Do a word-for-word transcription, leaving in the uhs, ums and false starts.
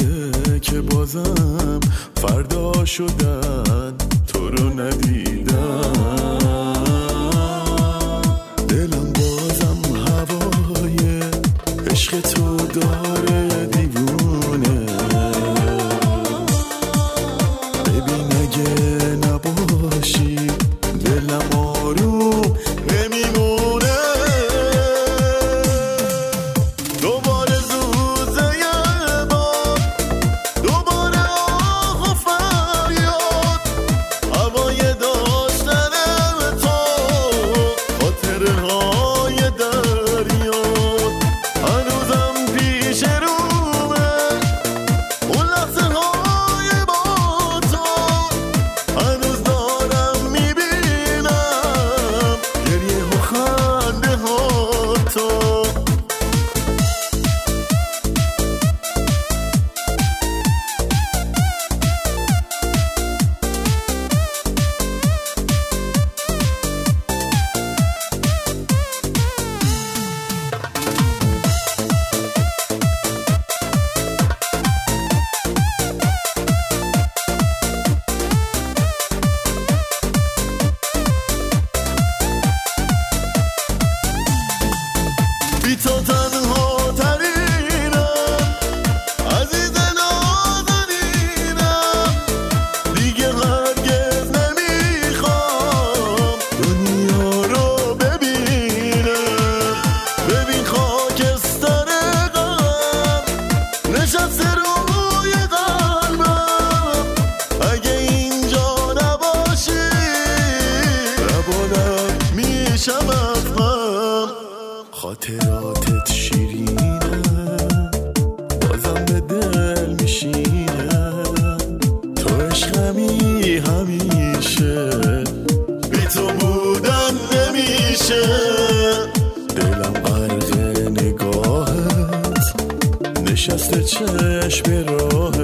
اومده که بازم فردا شدن تو رو ندیدم. دلم بازم هوای عشق تو داره دیوونه. ببین اگه نباشی دلم آروم نمیمونه. دوباره زوزه یه بار، دوباره آه و فریاد، هوای داشتن تو، خاطره های دریا هنوزم پیش رومه. اون لحظه های با تو هنوز دارم میبینم، گریه و خنده ها تو. بی تو تنها ترینم، عزیز نازنینم، دیگه هرگز نمیخوام دنیا رو ببینم. ببین خاکستر غم نشسته روی قلبم، اگه اینجا نباشی لبانم میشم از غم. خاطراتت شیرینه بازم به دل میشینه، تو عشقمی همیشه، بی تو بودن نمیشه. دلم غرق نگاهت نشسته چشم راهت،